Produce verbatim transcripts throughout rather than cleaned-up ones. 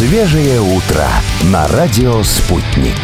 Свежее утро на радио «Спутник».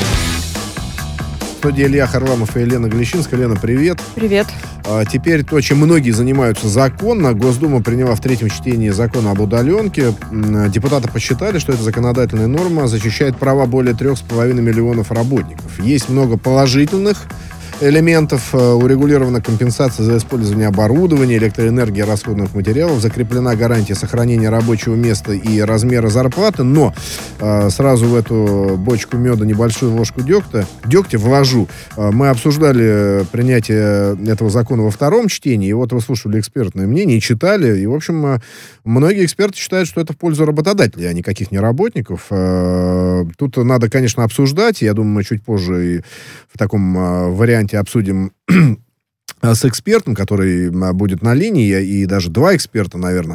В студии Илья Харламов и Елена Глещинская. Лена, привет. Привет. А теперь то, чем многие занимаются законно. Госдума приняла в третьем чтении закон об удаленке. Депутаты посчитали, что эта законодательная норма защищает права более трех с половиной миллионов работников. Есть много положительных элементов. Урегулирована компенсация за использование оборудования, электроэнергии, расходных материалов, закреплена гарантия сохранения рабочего места и размера зарплаты, но э, сразу в эту бочку меда небольшую ложку дегтя, дегтя вложу. Э, мы обсуждали принятие этого закона во втором чтении, и вот выслушивали экспертное мнение, и читали, и, в общем, э, многие эксперты считают, что это в пользу работодателей, а никаких не работников. Э, тут надо, конечно, обсуждать, я думаю, мы чуть позже и в таком э, варианте обсудим с экспертом, который будет на линии, и даже два эксперта, наверное.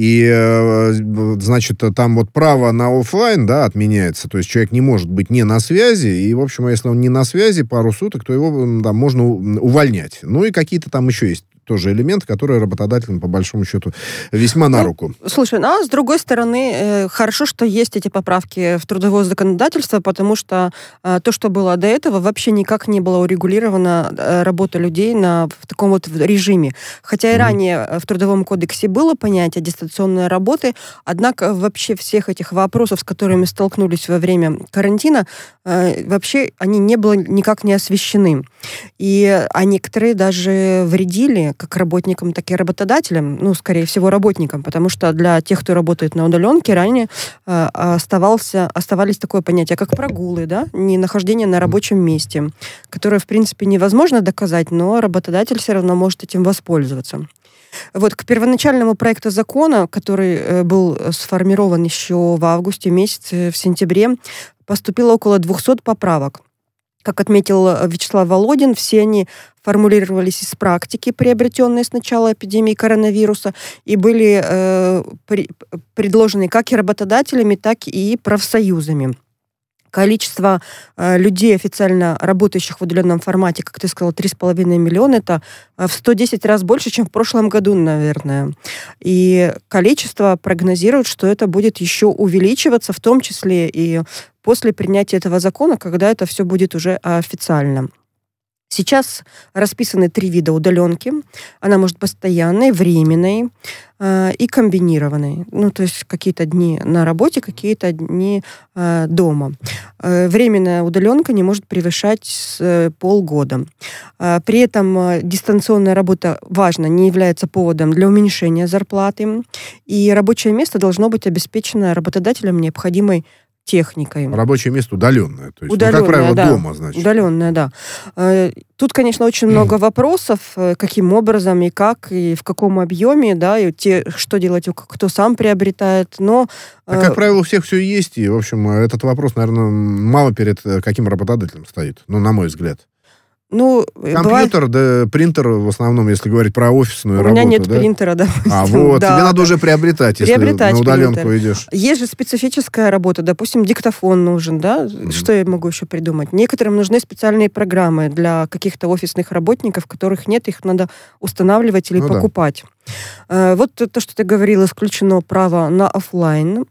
И, значит, там вот право на офлайн, да, отменяется. То есть человек не может быть не на связи, и, в общем, если он не на связи пару суток, то его там можно увольнять. Ну и какие-то там еще есть тоже элемент, который работодателям, по большому счету, весьма на руку. Ну, слушай, а с другой стороны, э, хорошо, что есть эти поправки в трудовое законодательство, потому что э, то, что было до этого, вообще никак не было урегулировано э, работа людей на, в таком вот режиме. Хотя и mm. ранее в Трудовом кодексе было понятие дистанционной работы, однако вообще всех этих вопросов, с которыми столкнулись во время карантина, э, вообще они не были никак не освещены. И, а некоторые даже вредили как работникам, так и работодателям, ну, скорее всего, работникам, потому что для тех, кто работает на удаленке, ранее э, оставался, оставались такое понятие, как прогулы, да, не нахождение на рабочем месте, которое, в принципе, невозможно доказать, но работодатель все равно может этим воспользоваться. Вот к первоначальному проекту закона, который э, был сформирован еще в августе месяце, в сентябре, поступило около двухсот поправок. Как отметил Вячеслав Володин, все они формулировались из практики, приобретенной с начала эпидемии коронавируса, и были э, при, предложены как и работодателями, так и профсоюзами. Количество э, людей, официально работающих в удаленном формате, как ты сказал, три с половиной миллиона, это в сто десять раз больше, чем в прошлом году, наверное. И количество прогнозируют, что это будет еще увеличиваться, в том числе и после принятия этого закона, когда это все будет уже официально. Сейчас расписаны три вида удаленки. Она может быть постоянной, временной э, и комбинированной. Ну, то есть какие-то дни на работе, какие-то дни э, дома. Э, временная удаленка не может превышать э, полгода. Э, при этом э, дистанционная работа, важно, не является поводом для уменьшения зарплаты. И рабочее место должно быть обеспечено работодателем необходимой техникой. Рабочее место удаленное. То есть, удаленное, ну, как правило, да. дома, значит. Удаленное, да. Тут, конечно, очень много вопросов, каким образом и как, и в каком объеме, да, и те, что делать, кто сам приобретает, но... А, как правило, у всех все есть, и, в общем, этот вопрос, наверное, мало перед каким работодателем стоит, ну, на мой взгляд. Ну, компьютер, бывает... да, принтер, в основном, если говорить про офисную У работу. У меня нет да? принтера, да. А вот, да, тебе надо уже приобретать, если приобретать на удаленку принтер. идешь. Есть же специфическая работа, допустим, диктофон нужен, да? Mm-hmm. Что я могу еще придумать? Некоторым нужны специальные программы для каких-то офисных работников, которых нет, их надо устанавливать или ну, покупать. Да. Вот то, что ты говорил, исключено право на офлайн.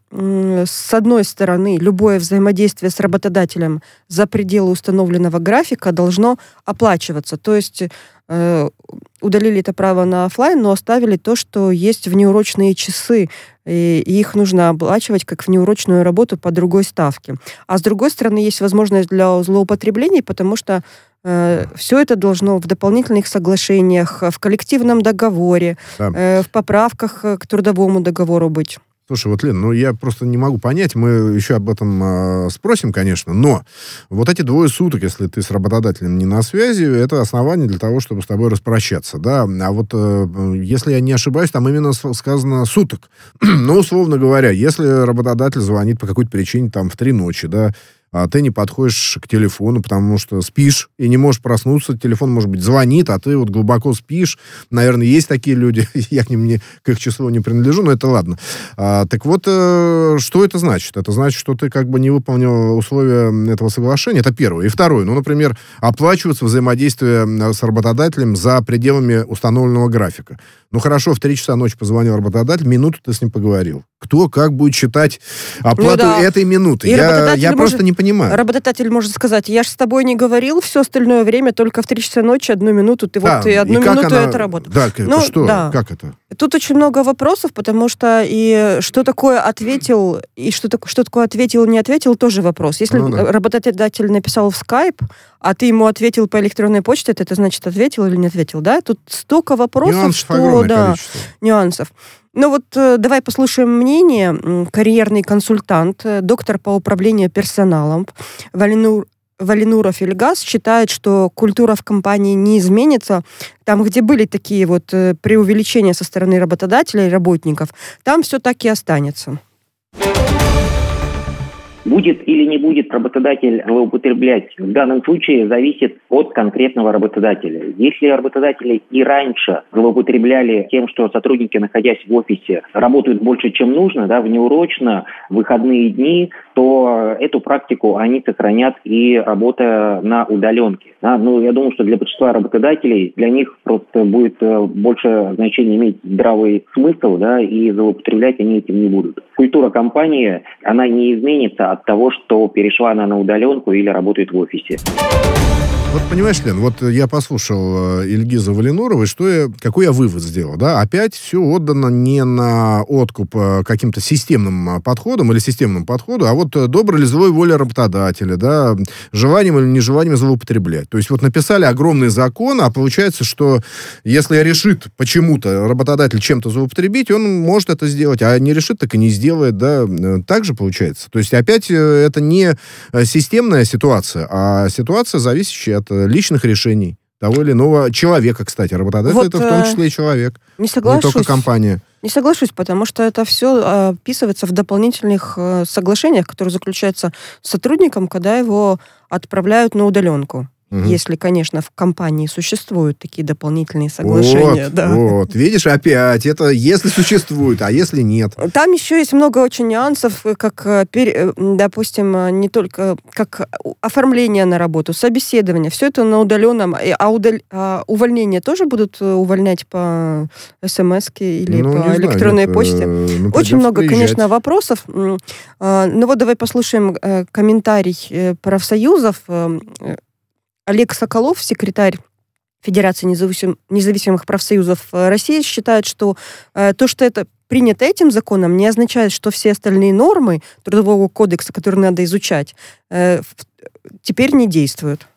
С одной стороны, любое взаимодействие с работодателем за пределы установленного графика должно оплачиваться. То есть э, удалили это право на офлайн, но оставили то, что есть внеурочные часы, и их нужно оплачивать как внеурочную работу по другой ставке. А с другой стороны, есть возможность для злоупотреблений, потому что э, все это должно в дополнительных соглашениях, в коллективном договоре, да. э, в поправках к трудовому договору быть. Слушай, вот, Лен, ну я просто не могу понять, мы еще об этом э, спросим, конечно, но вот эти двое суток, если ты с работодателем не на связи, это основание для того, чтобы с тобой распрощаться, да, а вот э, если я не ошибаюсь, там именно сказано суток, ну, условно говоря, если работодатель звонит по какой-то причине там в три ночи, да, а ты не подходишь к телефону, потому что спишь и не можешь проснуться, телефон, может быть, звонит, а ты вот глубоко спишь. Наверное, есть такие люди, я к ним не, к их числу не принадлежу, но это ладно. А, так вот, э, что это значит? Это значит, что ты как бы не выполнил условия этого соглашения, это первое. И второе, ну, например, оплачиваться взаимодействие с работодателем за пределами установленного графика. Ну, хорошо, в три часа ночи позвонил работодатель, минуту ты с ним поговорил. Кто как будет считать оплату ну, да. этой минуты? И я я может, просто не понимаю. Работодатель может сказать, я же с тобой не говорил, все остальное время только в три часа ночи, одну минуту, ты да, вот и одну и минуту она... это работа. Да, это ну, что? Да. Как это? Тут очень много вопросов, потому что и что такое ответил, и что, что такое ответил, не ответил, тоже вопрос. Если ну, да. работодатель написал в Skype, а ты ему ответил по электронной почте, это, это значит ответил или не ответил, да? Тут столько вопросов, нюансов что... Да, количество. Нюансов. Ну вот давай послушаем мнение. Карьерный консультант, доктор по управлению персоналом Валинур Валинуров Ильгаз считает, что культура в компании не изменится. Там, где были такие вот преувеличения со стороны работодателей и работников, там все так и останется. Будет или не будет работодатель злоупотреблять, в данном случае зависит от конкретного работодателя. Если работодатели и раньше злоупотребляли тем, что сотрудники, находясь в офисе, работают больше, чем нужно, да, внеурочно, в выходные дни, то эту практику они сохранят и работая на удаленке. Да, ну, я думаю, что для большинства работодателей, для них просто будет больше значения иметь здравый смысл, да, и злоупотреблять они этим не будут. Культура компании, она не изменится от того, что перешла она на удаленку или работает в офисе. Вот понимаешь, Лен, вот я послушал Ильгиза Валинурова, и что я, какой я вывод сделал, да? Опять все отдано не на откуп каким-то системным подходом или системным подходу, а вот доброй или злой воле работодателя, да, желанием или нежеланием злоупотреблять. То есть вот написали огромный закон, а получается, что если решит почему-то работодатель чем-то злоупотребить, он может это сделать, а не решит, так и не сделает, да, так же получается. То есть опять это не системная ситуация, а ситуация, зависящая от личных решений того или иного человека, кстати. Работодатель вот, это в том числе и человек, не, соглашусь, не только компания. Не соглашусь, потому что это все описывается в дополнительных соглашениях, которые заключаются с сотрудником, когда его отправляют на удаленку. Угу. Если, конечно, в компании существуют такие дополнительные соглашения. Вот, да. вот, видишь, опять, это если существует, а если нет. Там еще есть много очень нюансов, как, допустим, не только как оформление на работу, собеседование, все это на удаленном, а, удаль... а увольнение тоже будут увольнять по смс-ке или ну, по электронной знаю, почте? Ну, очень много, приезжать. Конечно, вопросов. Ну вот давай послушаем комментарий профсоюзов. Олег Соколов, секретарь Федерации независим, независимых профсоюзов России, считает, что э, то, что это принято этим законом, не означает, что все остальные нормы Трудового кодекса, которые надо изучать, э, теперь не действуют.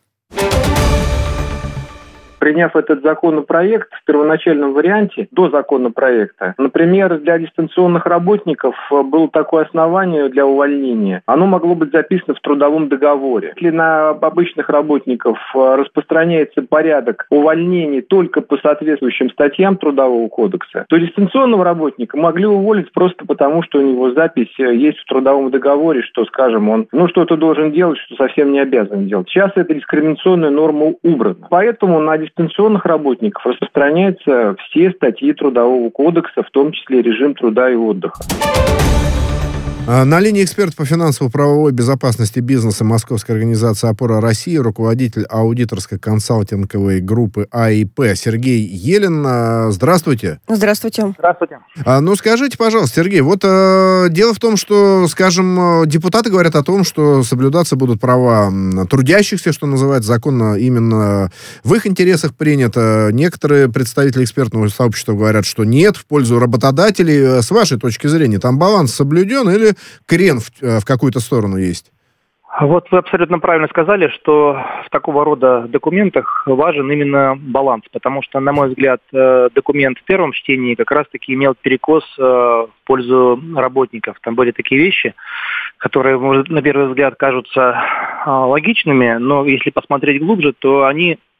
Приняв этот законопроект в первоначальном варианте, до законопроекта, например, для дистанционных работников было такое основание для увольнения. Оно могло быть записано в трудовом договоре. Если на обычных работников распространяется порядок увольнений только по соответствующим статьям Трудового кодекса, то дистанционного работника могли уволить просто потому, что у него запись есть в трудовом договоре, что, скажем, он ну что-то должен делать, что совсем не обязан делать. Сейчас эта дискриминационная норма убрана. Поэтому на дистанционных работников распространяются все статьи Трудового кодекса, в том числе режим труда и отдыха. На линии эксперт по финансово-правовой безопасности бизнеса Московской организации «Опора России», руководитель аудиторской консалтинговой группы АИП Сергей Елин. Здравствуйте. Здравствуйте. Здравствуйте. А, ну, скажите, пожалуйста, Сергей, вот а, дело в том, что, скажем, депутаты говорят о том, что соблюдаться будут права трудящихся, что называется, закон именно в их интересах принят. Некоторые представители экспертного сообщества говорят, что нет, в пользу работодателей. С вашей точки зрения, там баланс соблюден или крен в, в какую-то сторону есть? Вот вы абсолютно правильно сказали, что в такого рода документах важен именно баланс, потому что, на мой взгляд, документ в первом чтении как раз-таки имел перекос в пользу работников. Там были такие вещи, которые, может, на первый взгляд кажутся логичными, но если посмотреть глубже, то они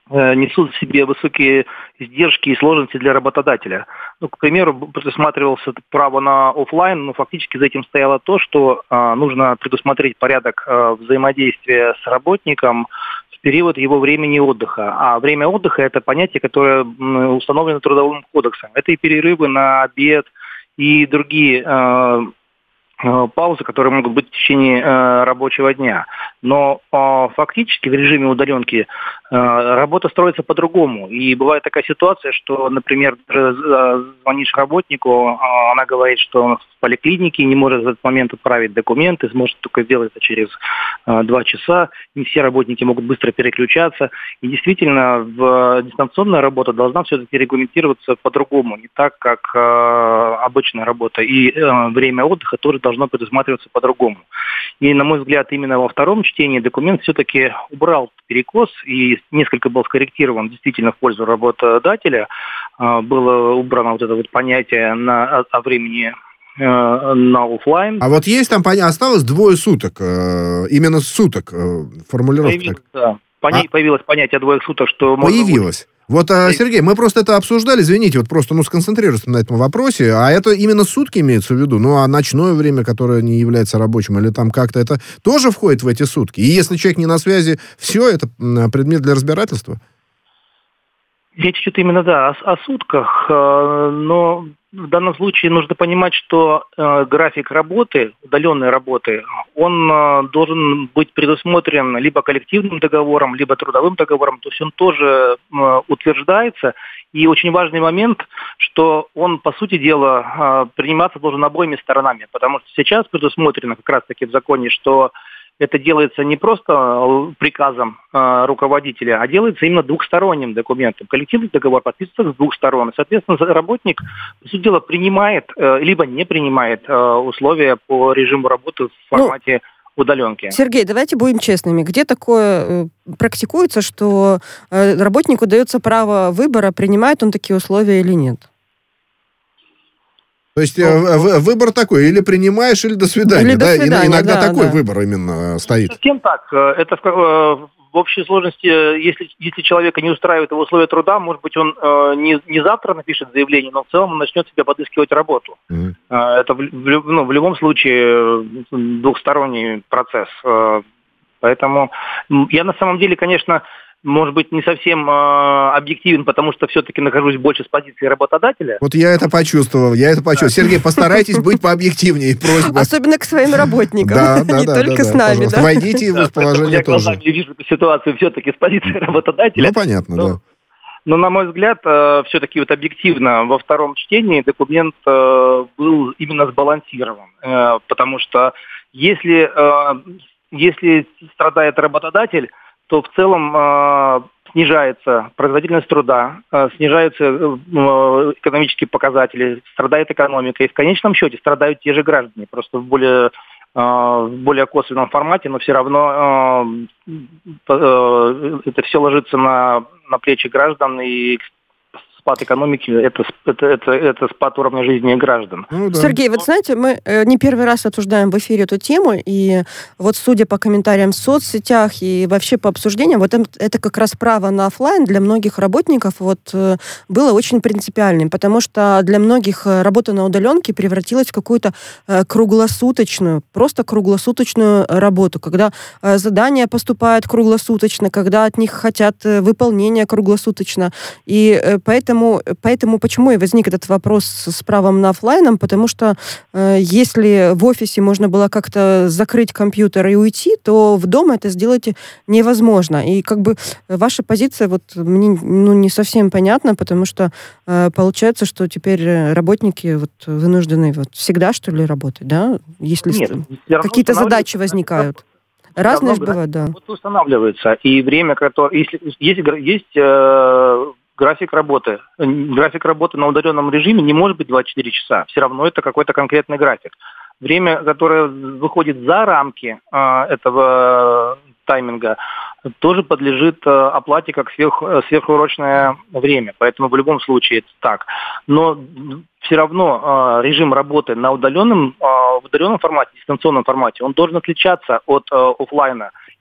несут в себе высокие издержки и сложности для работодателя. Ну, к примеру, предусматривался право на офлайн, но фактически за этим стояло то, что а, нужно предусмотреть порядок а, взаимодействия с работником в период его времени отдыха. А время отдыха – это понятие, которое м, установлено Трудовым кодексом. Это и перерывы на обед, и другие а, паузы, которые могут быть в течение э, рабочего дня. Но э, фактически в режиме удаленки э, работа строится по-другому. И бывает такая ситуация, что, например, звонишь работнику, э, она говорит, что он в поликлинике, не может в этот момент отправить документы, сможет только сделать это через э, два часа. Не все работники могут быстро переключаться. И действительно, в, дистанционная работа должна все-таки регламентироваться по-другому, не так, как э, обычная работа. И э, время отдыха тоже должно предусматриваться по-другому. И, на мой взгляд, именно во втором чтении документ все-таки убрал перекос и несколько был скорректирован действительно в пользу работодателя. Было убрано вот это вот понятие на, о, о времени на офлайн. А вот есть там, осталось двое суток, именно суток формулировка. Появилось, да. Поня- а? Появилось понятие двоих суток, что... Появилось. Вот, Сергей, мы просто это обсуждали, извините, вот просто, ну, сконцентрируемся на этом вопросе, а это именно сутки имеется в виду, ну, а ночное время, которое не является рабочим, или там как-то это тоже входит в эти сутки? И если человек не на связи, все, это предмет для разбирательства? Речь идет именно, да, о, о сутках, но в данном случае нужно понимать, что э, график работы, удаленной работы, он э, должен быть предусмотрен либо коллективным договором, либо трудовым договором, то есть он тоже э, утверждается. И очень важный момент, что он, по сути дела, э, приниматься должен обоими сторонами, потому что сейчас предусмотрено как раз-таки в законе, что это делается не просто приказом э, руководителя, а делается именно двухсторонним документом. Коллективный договор подписывается с двух сторон. И, соответственно, работник, по сути дела, принимает, э, либо не принимает э, условия по режиму работы в формате ну, удаленки. Сергей, давайте будем честными. Где такое э, практикуется, что э, работнику дается право выбора, принимает он такие условия или нет? То есть ну, выбор такой, или принимаешь, или до свидания. Или да? до свидания, Иногда да, такой да. выбор именно стоит. Совсем так. Это в, в общей сложности, если, если человека не устраивает его условия труда, может быть, он не, не завтра напишет заявление, но в целом он начнет себе подыскивать работу. Mm-hmm. Это в, в, ну, в любом случае двухсторонний процесс. Поэтому я на самом деле, конечно... может быть, не совсем э, объективен, потому что все-таки нахожусь больше с позиции работодателя. Вот я это почувствовал, я это почувствовал. Сергей, постарайтесь быть пообъективнее, просьба. Особенно к своим работникам, да, да, не да, только да, с да, нами. Да? Войдите в положение я тоже. Я вижу ситуацию все-таки с позиции работодателя. Ну, понятно, но, да. Но, на мой взгляд, э, все-таки вот объективно во втором чтении документ э, был именно сбалансирован. Э, потому что если, э, если страдает работодатель, то в целом э, снижается производительность труда, э, снижаются э, экономические показатели, страдает экономика, и в конечном счете страдают те же граждане, просто в более, э, в более косвенном формате, но все равно э, э, это все ложится на, на плечи граждан, и спад экономики это, это, это, это спад уровня жизни граждан. Ну, да. Сергей, вот знаете, мы не первый раз обсуждаем в эфире эту тему, и вот судя по комментариям в соцсетях и вообще по обсуждениям, вот это, это как раз право на офлайн для многих работников вот, было очень принципиальным, потому что для многих работа на удаленке превратилась в какую-то круглосуточную, просто круглосуточную работу, когда задания поступают круглосуточно, когда от них хотят выполнения круглосуточно, и поэтому Поэтому, поэтому почему и возник этот вопрос с правом на офлайном, потому что э, если в офисе можно было как-то закрыть компьютер и уйти, то в дома это сделать невозможно. И как бы ваша позиция вот мне ну, не совсем понятна, потому что э, получается, что теперь работники вот, вынуждены вот, всегда, что ли, работать, да? Если Нет, какие-то задачи возникают. Разные же бывают, да. Вот устанавливается. И время, которое... Если, есть... есть э... График работы. График работы на удаленном режиме не может быть двадцать четыре часа. Все равно это какой-то конкретный график. Время, которое выходит за рамки э, этого тайминга, тоже подлежит э, оплате как сверх, сверхурочное время. Поэтому в любом случае это так. Но все равно э, режим работы на удаленном, э, в удаленном формате, дистанционном формате, он должен отличаться от э, офлайна.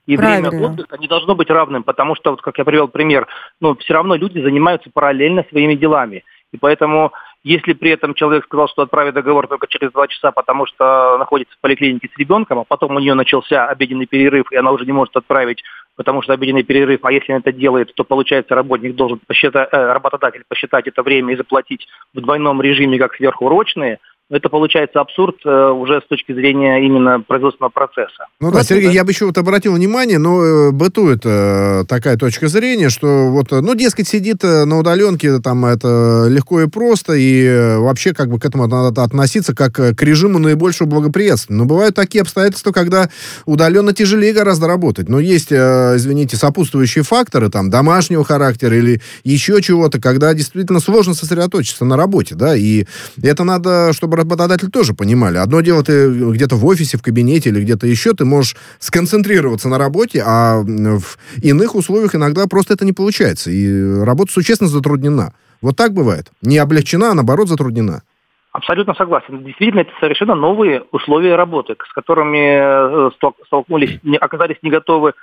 И Правильно. время отдыха не должно быть равным, потому что, вот как я привел пример, ну, все равно люди занимаются параллельно своими делами. И поэтому, если при этом человек сказал, что отправит договор только через два часа, потому что находится в поликлинике с ребенком, а потом у нее начался обеденный перерыв, и она уже не может отправить, потому что обеденный перерыв, а если он это делает, то, получается, работник должен посчитать, э, работодатель посчитать это время и заплатить в двойном режиме, как сверхурочные. Это получается абсурд э, уже с точки зрения именно производственного процесса. Ну да, Сергей, я бы еще вот обратил внимание, но э, бытует э, такая точка зрения, что вот, э, ну, дескать, сидит э, на удаленке, там это легко и просто, и э, вообще как бы к этому надо относиться как э, к режиму наибольшего благоприятствия. Но бывают такие обстоятельства, когда удаленно тяжелее гораздо работать. Но есть, э, извините, сопутствующие факторы, там, домашнего характера или еще чего-то, когда действительно сложно сосредоточиться на работе, да, и это надо, чтобы работодатели тоже понимали. Одно дело, ты где-то в офисе, в кабинете или где-то еще, ты можешь сконцентрироваться на работе, а в иных условиях иногда просто это не получается. И работа существенно затруднена. Вот так бывает. Не облегчена, а наоборот затруднена. Абсолютно согласен. Действительно, это совершенно новые условия работы, с которыми столкнулись, оказались не готовы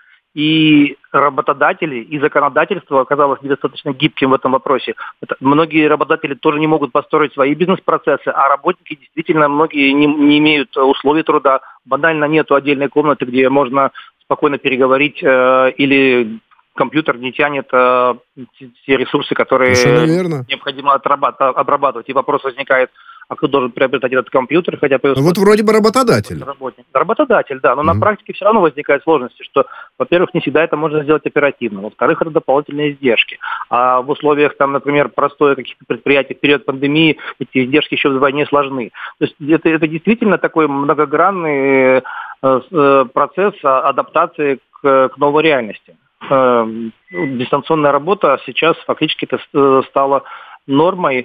и работодатели, и законодательство оказалось недостаточно гибким в этом вопросе. Это, многие работодатели тоже не могут построить свои бизнес-процессы, а работники действительно многие не, не имеют условий труда. Банально нету отдельной комнаты, где можно спокойно переговорить, э, или компьютер не тянет э, все ресурсы, которые необходимо отрабат- обрабатывать. И вопрос возникает, а кто должен приобретать этот компьютер, хотя бы... Вот вроде бы работодатель. Работник. Работодатель, да, но mm-hmm. на практике все равно возникают сложности, что, во-первых, не всегда это можно сделать оперативно, во-вторых, это дополнительные издержки. А в условиях, там, например, простое каких-то предприятий в период пандемии эти издержки еще вдвойне сложны. То есть это, это действительно такой многогранный э, процесс адаптации к, к новой реальности. Э, дистанционная работа сейчас фактически это стала нормой,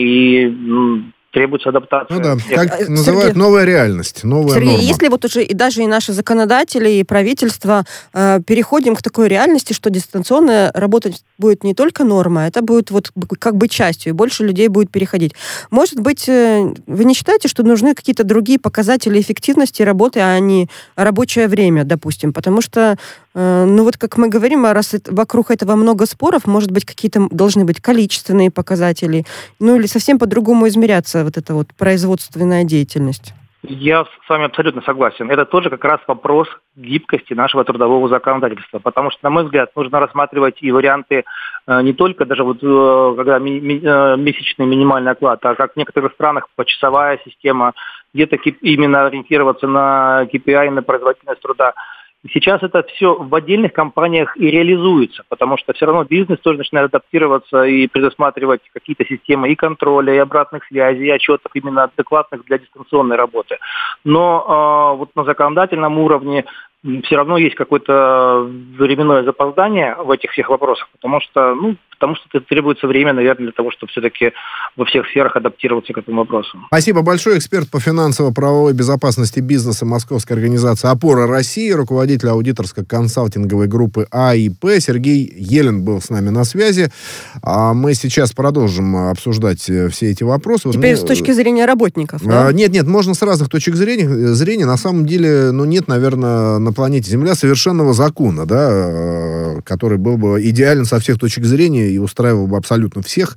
и требуется адаптация. Ну да, как Сергей, называют, новая реальность, новая Сергей, норма. если вот уже и даже и наши законодатели, и правительство э, переходим к такой реальности, что дистанционная работа будет не только норма, это будет вот как бы частью, и больше людей будет переходить. Может быть, э, вы не считаете, что нужны какие-то другие показатели эффективности работы, а не рабочее время, допустим? Потому что, э, ну вот как мы говорим, раз это, вокруг этого много споров, может быть, какие-то должны быть количественные показатели, ну или совсем по-другому измеряться вот эта вот производственная деятельность. Я с вами абсолютно согласен. Это тоже как раз вопрос гибкости нашего трудового законодательства, потому что, на мой взгляд, нужно рассматривать и варианты э, не только даже вот э, когда ми- ми- э, месячный минимальный оклад, а как в некоторых странах почасовая система, где-то ки- именно ориентироваться на кей пи ай, на производительность труда. Сейчас это все в отдельных компаниях и реализуется, потому что все равно бизнес тоже начинает адаптироваться и предусматривать какие-то системы и контроля, и обратных связей, и отчетов именно адекватных для дистанционной работы. Но э, вот на законодательном уровне все равно есть какое-то временное запоздание в этих всех вопросах, потому что, ну, потому что требуется время, наверное, для того, чтобы все-таки во всех сферах адаптироваться к этому вопросу. Спасибо большое. Эксперт по финансово-правовой безопасности бизнеса Московской организации «Опора России», руководитель аудиторско-консалтинговой группы а и пэ Сергей Елен был с нами на связи. А мы сейчас продолжим обсуждать все эти вопросы. Теперь вот, с точки зрения работников, да? Нет, нет, можно с разных точек зрения. зрения. На самом деле, ну, нет, наверное, на планете Земля совершенного закона, да, который был бы идеален со всех точек зрения и устраивал бы абсолютно всех.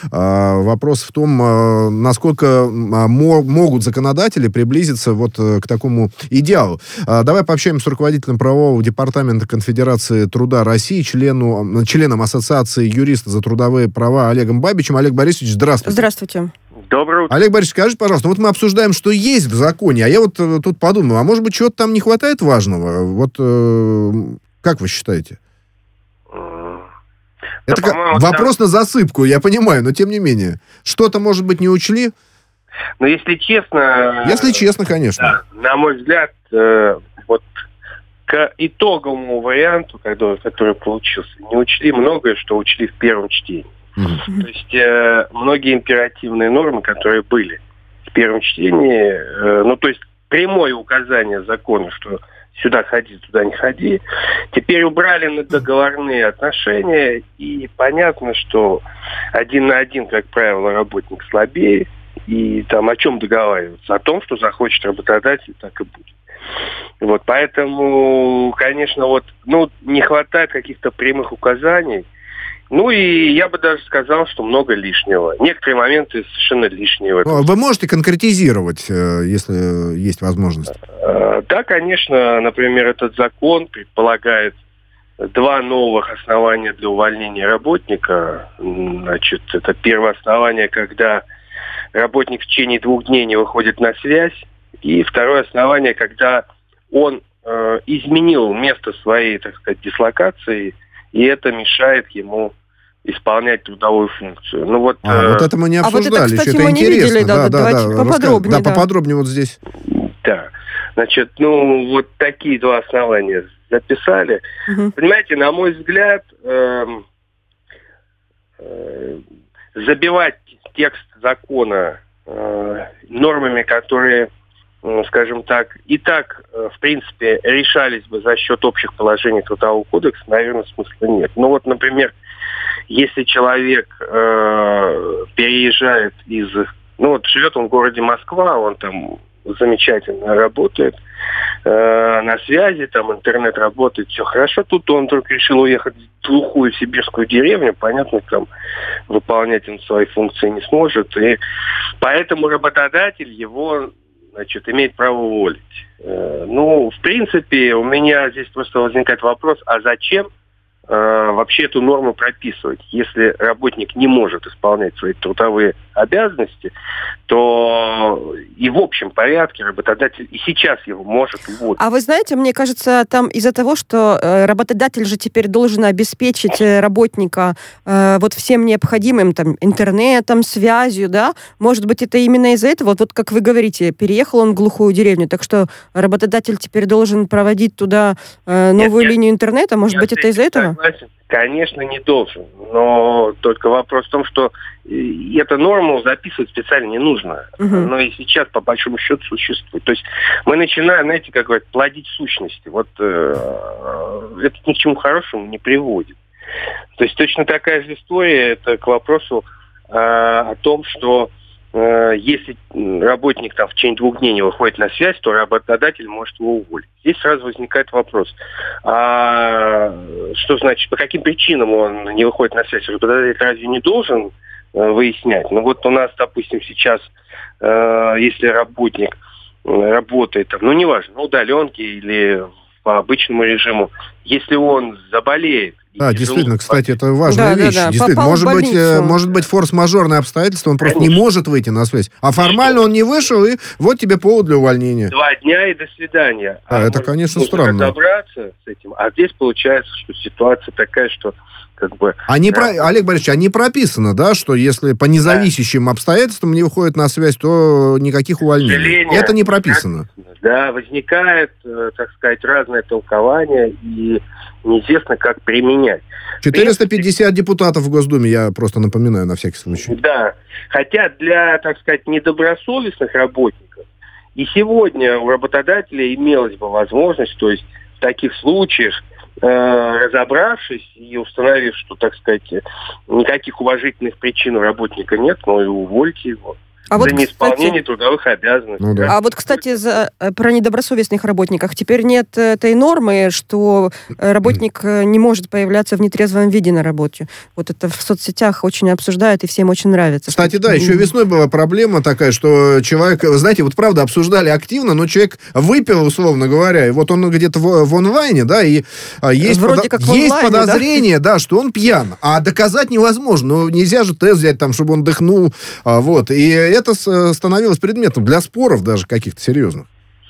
Вопрос в том, насколько могут законодатели приблизиться вот к такому идеалу. Давай пообщаемся с руководителем правового департамента Конфедерации труда России, члену, членом Ассоциации юристов за трудовые права Олегом Бабичем. Олег Борисович, здравствуйте. Здравствуйте. Доброе утро. Олег Борисович, скажите, пожалуйста, вот мы обсуждаем, что есть в законе, а я вот э, тут подумал, а может быть, чего-то там не хватает важного? Вот э, как вы считаете? Да, Это как, вопрос там... на засыпку, я понимаю, но тем не менее. Что-то, может быть, не учли? Ну, если честно... Если честно, конечно. Да, на мой взгляд, э, вот к итоговому варианту, который, который получился, не учли многое, что учли в первом чтении. Mm-hmm. То есть э, многие императивные нормы, которые были в первом чтении, э, ну, то есть прямое указание закона, что сюда ходи, туда не ходи, теперь убрали на договорные отношения, и понятно, что один на один, как правило, работник слабее, и там о чем договариваться? О том, что захочет работодатель, так и будет. Вот, поэтому, конечно, вот, ну, не хватает каких-то прямых указаний. Ну и я бы даже сказал, что много лишнего. Некоторые моменты совершенно лишние в этом. Вы можете конкретизировать, если есть возможность? Да, конечно. Например, этот закон предполагает два новых основания для увольнения работника. Значит, это первое основание, когда работник в течение двух дней не выходит на связь. И второе основание, когда он э, изменил место своей, так сказать, дислокации, и это мешает ему исполнять трудовую функцию. Ну вот, а, э... вот это мы не обсуждали. А вот это, кстати, это мы интересно. не видели, да, да, давайте да, поподробнее. Да, да, поподробнее вот здесь. Да, значит, ну вот такие два основания записали. Угу. Понимаете, на мой взгляд, э, э, забивать текст закона э, нормами, которые, э, скажем так, и так, э, в принципе, решались бы за счет общих положений Трудового кодекса, наверное, смысла нет. Ну вот, например, если человек э, переезжает из... Ну вот живет он в городе Москва, он там замечательно работает, э, на связи, там интернет работает, все хорошо. Тут он вдруг решил уехать в глухую сибирскую деревню, понятно, там выполнять он свои функции не сможет. И поэтому работодатель его, значит, имеет право уволить. Э, ну, в принципе, у меня здесь просто возникает вопрос, а зачем вообще эту норму прописывать? Если работник не может исполнять свои трудовые обязанности, то и в общем порядке работодатель и сейчас его может уволить. А вы знаете, мне кажется, там из-за того, что работодатель же теперь должен обеспечить работника э, вот всем необходимым, там, интернетом, связью, да? Может быть, это именно из-за этого? Вот, вот как вы говорите, переехал он в глухую деревню, так что работодатель теперь должен проводить туда э, новую нет, линию интернета? Может нет, быть, это из-за этого? Согласен. Конечно, не должен. Но только вопрос в том, что эту норму записывать специально не нужно. Uh-huh. Но и сейчас, по большому счету, существует. То есть мы начинаем, знаете, как говорят, плодить сущности. Вот э, это ни к чему хорошему не приводит. То есть точно такая же история, это к вопросу э, о том, что э, если работник там в течение двух дней не выходит на связь, то работодатель может его уволить. Здесь сразу возникает вопрос, а что значит, по каким причинам он не выходит на связь? Работодатель разве не должен э, выяснять? Ну вот у нас, допустим, сейчас, э, если работник работает, там, ну неважно, на удаленке или по обычному режиму, если он заболеет. Да, действительно, кстати, это важная да, вещь. Да, да. Действительно, может быть, может быть форс-мажорное обстоятельство, он просто Конечно. не может выйти на связь. А формально он не вышел, и вот тебе повод для увольнения. Два дня и до свидания. А, а это, конечно, странно. Разобраться с этим. А здесь получается, что ситуация такая, что как бы... А не про... Олег Борисович, а не прописано, да, что если по независящим да. обстоятельствам не выходит на связь, то никаких увольнений. Это не прописано. Да, возникает, так сказать, разное толкование, и неизвестно, как применять. четыреста пятьдесят депутатов в Госдуме, я просто напоминаю на всякий случай. Да, хотя для, так сказать, недобросовестных работников и сегодня у работодателя имелась бы возможность, то есть в таких случаях, э, разобравшись и установив, что, так сказать, никаких уважительных причин у работника нет, но и увольте его. А за вот, неисполнение кстати, трудовых обязанностей. Ну, да. А вот, кстати, за, про недобросовестных работников. Теперь нет этой нормы, что работник не может появляться в нетрезвом виде на работе. Вот это в соцсетях очень обсуждают, и всем очень нравится. Кстати, да, еще весной была проблема такая, что человек, знаете, вот правда, обсуждали активно, но человек выпил, условно говоря, и вот он где-то в, в онлайне, да, и есть, Вроде как в есть онлайне, подозрение, да? да, что он пьян. А доказать невозможно. Ну, нельзя же тест взять, там, чтобы он дыхнул. Вот. И это становилось предметом для споров даже каких-то серьезных.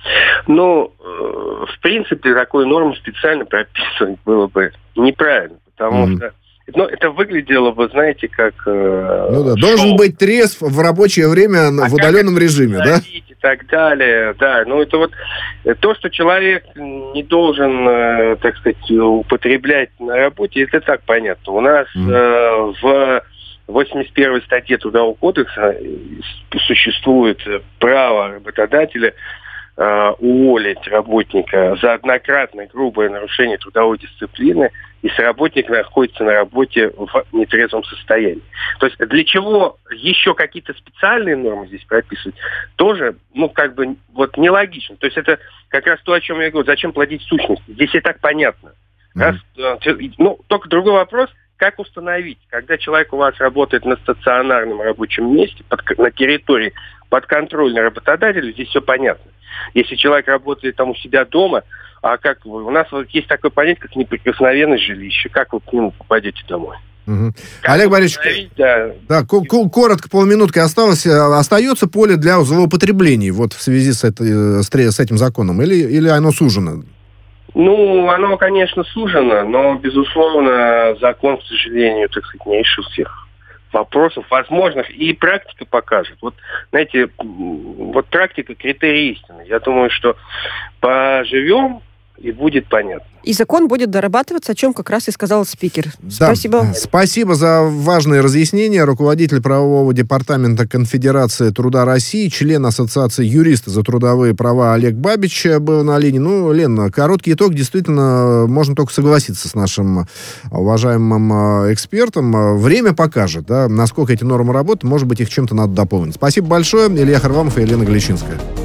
Ну, в принципе, такую норму специально прописывать было бы неправильно, потому mm-hmm. что ну, это выглядело бы, знаете, как... Э, ну да, должен быть трезв в рабочее время а в удаленном режиме, да? И так далее, да. Ну, это вот то, что человек не должен, э, так сказать, употреблять на работе, это так понятно. У нас mm-hmm. э, в... В восемьдесят первой статье Трудового кодекса существует право работодателя э, уволить работника за однократное грубое нарушение трудовой дисциплины, если работник находится на работе в нетрезвом состоянии. То есть для чего еще какие-то специальные нормы здесь прописывать, тоже, ну, как бы, вот нелогично. То есть это как раз то, о чем я говорю, зачем платить сущности. Здесь и так понятно. Раз, mm-hmm. Ну, только другой вопрос, как установить, когда человек у вас работает на стационарном рабочем месте, под, на территории подконтрольной работодателю, здесь все понятно. Если человек работает там у себя дома, а как вы, у нас вот есть такое понятие, как неприкосновенность жилища, как вы к нему попадете домой? Угу. Олег Борисович, да, да, коротко, полминутки осталось. Остается поле для злоупотреблений вот в связи с, этой, с этим законом? Или, или оно сужено? Ну, оно, конечно, сужено, но, безусловно, закон, к сожалению, так сказать, не решил всех вопросов возможных, и практика покажет. Вот, знаете, вот практика — критерий истины. Я думаю, что поживем, и будет понятно. И закон будет дорабатываться, о чем как раз и сказал спикер. Да. Спасибо. Спасибо за важные разъяснения. Руководитель правового департамента Конфедерации труда России, член Ассоциации юристов за трудовые права Олег Бабич был на линии. Ну, Лена, короткий итог. Действительно, можно только согласиться с нашим уважаемым экспертом. Время покажет, да, насколько эти нормы работают. Может быть, их чем-то надо дополнить. Спасибо большое. Илья Харламов и Елена Галичинская.